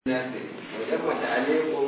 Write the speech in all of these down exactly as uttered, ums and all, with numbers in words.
وجمع عليكم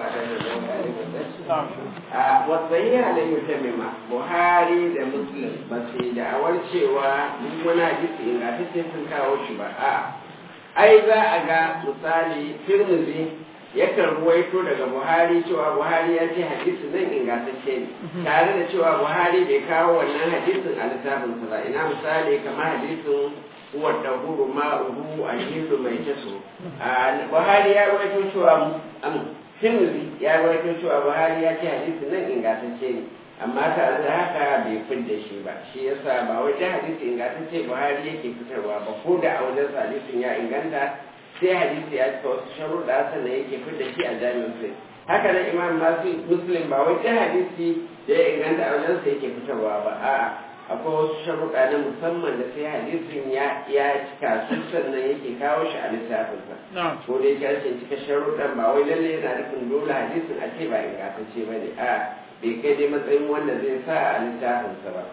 والصحيح عليه يتمم Buhari da Muslim ba su da'awar cewa muna jisi ingantacce sun kawo shi ba a ai za a ga misali Tirmidhi yakan ruwaito daga Buhari cewa Buhari ya ce hadisi zan ingantacce ne tare da cewa Buhari bai kawo wannan hadisin a littafinsa ba ina misali kamar hadisin wadda huru ma'uhu a hindu mai taso Buhari ya rawaito cewa Tirmidhi ya rawaito cewa Buhari ya ce hadisi nan ingantacce ne amma tare da haka bai fidda shi ba shi yasa ba wai da hadisi ingantacce Buhari yake fitarwa ba ko da a wajen hadisin ya inganta sai hadisi ya cika wasu sharuɗa sannan yake fidda shi a jami'in sai haka nan Imam Muslim ba wai da hadisi da ya inganta a wajen sa yake fitarwa ba a'a akwai wasu sharuɗa na musamman da sai hadisin ya ya cika su sannan yake kawo shi a littafinsa ko dai ya ce cika sharuɗan ba wai lalle yana nufin dole hadisin a ce ba ingantacce ba ne a bai kai dai matsayin wanda zai sa a littafinsa ba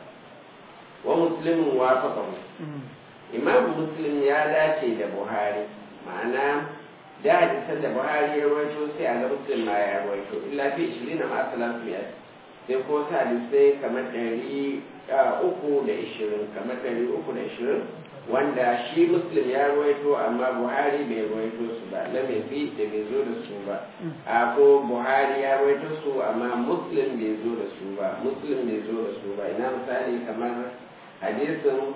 wa muslimin wafaqahu imam muslim ya dace da buhari ma'ana da hadisan da buhari ya rawaito sai a ga muslim ma ya rawaito illa fi ishirin ma salatu ya sai ko sa hadisai kamar ɗari uku da ishirin kamar ɗari uku da ishirin wanda shi muslim ya ruwaito amma buhari bai ruwaito su ba lamafi da bai zo da su ba a ko buhari ya ruwaito su amma muslim bai zo da su ba muslim bai zo da su ba ina misali kamar hadisin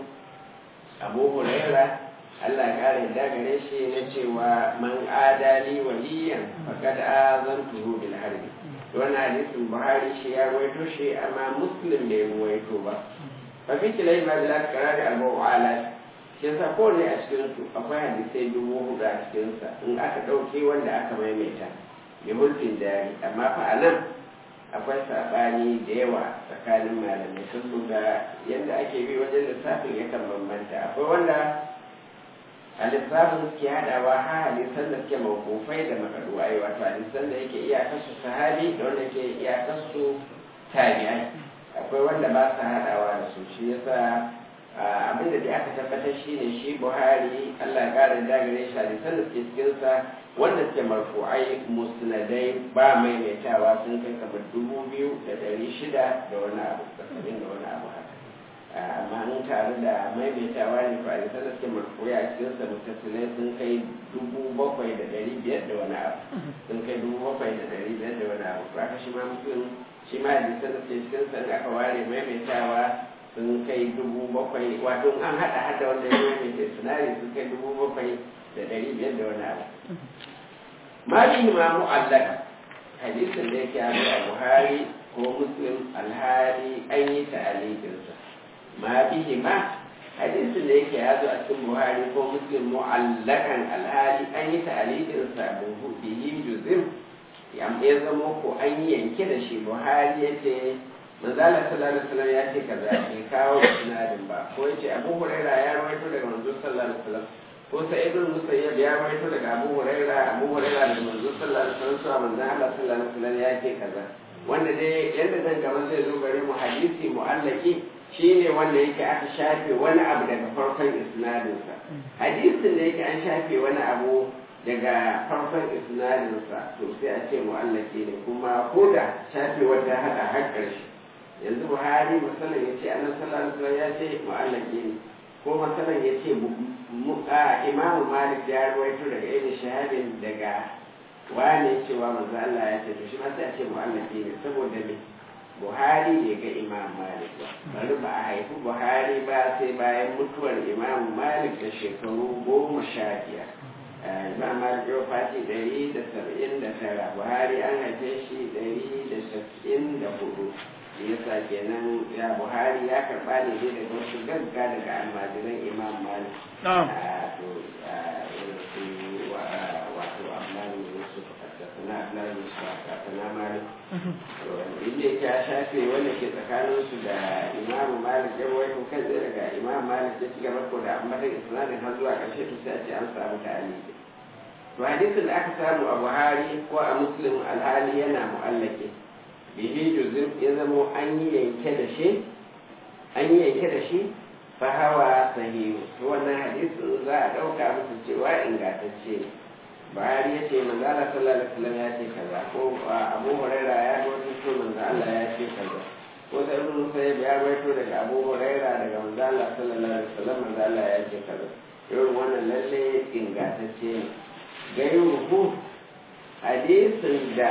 abu huraira Allah kare da gare shi na cewa man adali waliyan faqad azantuhu bil harbi wannan hadisin buhari shi ya ruwaito shi amma muslim bai ruwaito ba fa fi kilai ma da karari abu ala shi yasa kowane a cikin su akwai hadisai dubu hudu a cikin sa in aka dauke wanda aka maimaita bi mulkin dari amma fa anan akwai sabani da yawa tsakanin malamai sun ga yadda ake bi wajen lissafin yakan bambanta akwai wanda a lissafin suke haɗawa ha hadisan da suke mawkufai da makaduwai wato hadisan da yake iyakarsu sahabi da wanda yake iyakarsu tabi'ai akwai wanda ba su haɗawa da su shi yasa abin da aka tabbatar shi ne shi buhari allah ya ƙara dagare shi hadisan da suke cikinsa wanda suke marfu'ai musnadai ba maimaitawa sun kai kamar dubu biyu da ɗari shida da wani abu tsakanin da wani abu haka amma in tare da maimaitawa ne ko hadisan da suke marfu'ai a cikinsa mutasilai sun kai dubu bakwai da ɗari biyar da wani abu sun kai dubu bakwai da ɗari biyar da wani abu to aka shi ma mutum shi ma hadisan da suke cikinsa da aka ware maimaitawa sun kai dubu bakwai wato an haɗa hada wanda ya maimaita sinari sun kai dubu bakwai da ɗari biyar da wani abu ma bihi ma mu'allaka hadisin da yake a buhari ko muslim alhali an yi ta'alikinsa ma bihi ma hadisin da yake ya zo a cikin buhari ko muslim mu'allakan alhali an yi ta'alikinsa bihi juzim ya zama ko an yi yanke da shi buhari ya ce manzala sallallahu alaihi wasallam ya ce kaza bai kawo sinadin ba ko ya ce abu huraira ya rawaito daga manzo sallallahu alaihi wasallam ko sai ibn musayyib ya rawaito daga abu huraira abu huraira daga manzo sallallahu alaihi wasallam cewa manzo Allah sallallahu alaihi wasallam ya ce kaza wanda dai yadda zan gaba zai zo gare mu hadisi mu'allaki shine wanda yake aka shafe wani abu daga farkon isnadin sa hadisin da yake an shafe wani abu daga farkon isnadin sa to sai a ce mu'allaki ne kuma ko da shafe wanda hada har karshe yanzu buhari masalan ya ce annabi sallallahu alaihi wasallam ya ce mu'allaki ne ko masalan ya ce imamu malik ya rawaito daga ibn shahabin daga wane cewa manzo Allah ya ce to shi ma sai a ce mu'allaki ne saboda me buhari bai ga imam malik ba bari ba a haifi buhari ba sai bayan mutuwar imam malik da shekaru goma sha biyar imam malik ya fati ɗari da saba'in da tara buhari an haife shi ɗari da saba'in da hudu yasa kenan ya buhari ya karba ne dai daga wasu gagga daga almajiran imam malik wato abdullahi yusuf na abdullahi yusuf na malik inda ya shafe wanda ke tsakanin su da imam malik ya rawaito kan tsaye daga imam malik ya ci gaba ko da ambatan isnadin har zuwa ƙarshe to sai a ce an samu ta'aliki to hadisin da aka samu a buhari ko a muslim alhali yana mu'allake bihi juzum ya zamo an yi yanke da shi an yi yanke da shi fa hawa sahihu to wannan hadisin za a dauka musu cewa ingantacce ne Buhari ya ce manzo Allah sallallahu alaihi wasallam ya ce kaza ko Abu Huraira ya ga wani to manzo Allah ya ce kaza ko da Ibn Musayyib ya rawaito daga Abu Huraira daga manzo Allah sallallahu alaihi wasallam manzo Allah ya ce kaza irin wannan lalle ingantacce ne gairuhu hadisin da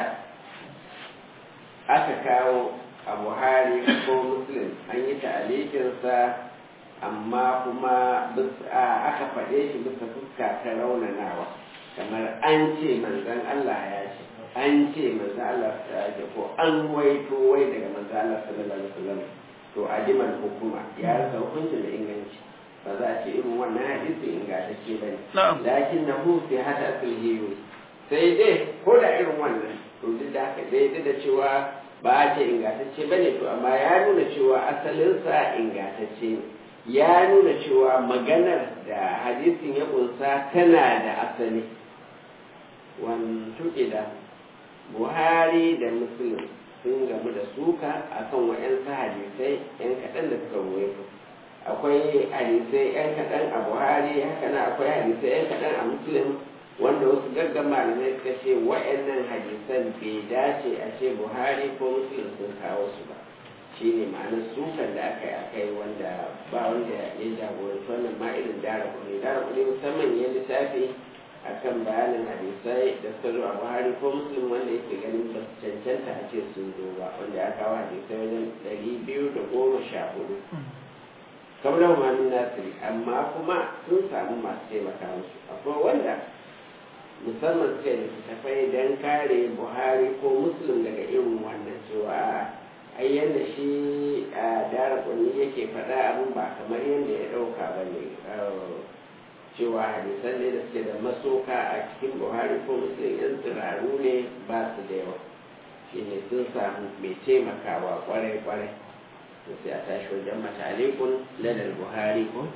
aka kawo a Buhari ko Muslim an yi ta'alikinsa amma kuma aka faɗe shi bisa fuska ta raunanawa kamar an ce manzon Allah ya ce an ce manzon Allah ya ce ko an waito wai daga manzon Allah sallallahu alaihi wasallam to ajimal hukuma ya rasa hukuncin da inganci ba za a ce irin wannan hadisi ingantacce ba ne lakin na hu fi hada sulhiyu sai dai ko da irin wannan to duk da haka dai da cewa ba a ce ingantacce ba ne to amma ya nuna cewa asalinsa ingantacce ne ya nuna cewa maganar da hadisin ya kunsa tana da asali wanto da Buhari da Muslim sun gamu da suka akan wa'yansu hadisai yan kaɗan da suka ruwaito akwai hadisai yan kaɗan a Buhari haka na akwai hadisai yan kaɗan a Muslim wanda wasu gaggan malamai suka ce wa'yannan hadisan bai dace a ce Buhari ko Muslim sun kawo su ba shi ne ma'anar sukan da aka yi aka yi wanda ba wanda ya jagoranci wannan ma irin dara kuɗi dara kuɗi musamman ya littafi a kan bayanin hadisai da suka zo a Buhari ko Muslim wanda yake ganin ba su cancanta a ce sun zo ba wanda ya kawo hadisai wajen ɗari biyu da goma sha hudu kamar da umarnin nasiri amma kuma sun samu masu taimaka musu akwai wanda musamman suka yi littattafai don kare Buhari ko Muslim daga irin wannan cewa ai yadda shi a dara kunni yake faɗa abin ba kamar yadda ya ɗauka ba ne cewa hadisan ne da suke da masoka a cikin Buhari ko Muslim yan tsiraru ne ba su da yawa shi ne sun samu mai taimakawa kwarai-kwarai sai a tashi wajen matalikun ladar Buhari ko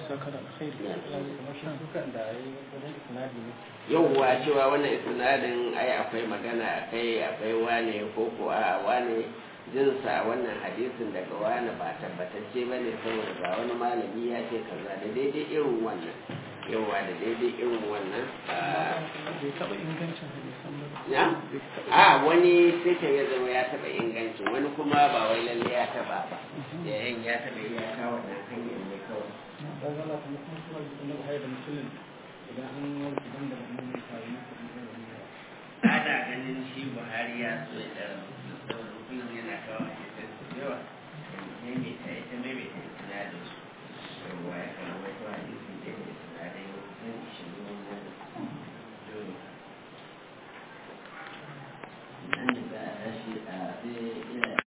yauwa cewa wannan isnadin ai akwai magana kai akwai wane ko ko a wane jinsa wannan hadisin daga wani ba tabbatacce ba ne saboda ba wani malami ya ce kaza da daidai irin wannan yawa da daidai irin wannan bai taɓa ingancin hadisan ba ya a wani sai ka ya zama ya taɓa ingancin wani kuma ba wai lalle ya taɓa ba yayin ya taɓa ya kawo wannan hanyar ne kawai ana ganin shi Buhari ya so ya ɗara kullum yana kawo a cikin su yawa maimaita ita maimaita sinadin su yawa ya kan wata hadisi da ya sinadai wajen ishirin wannan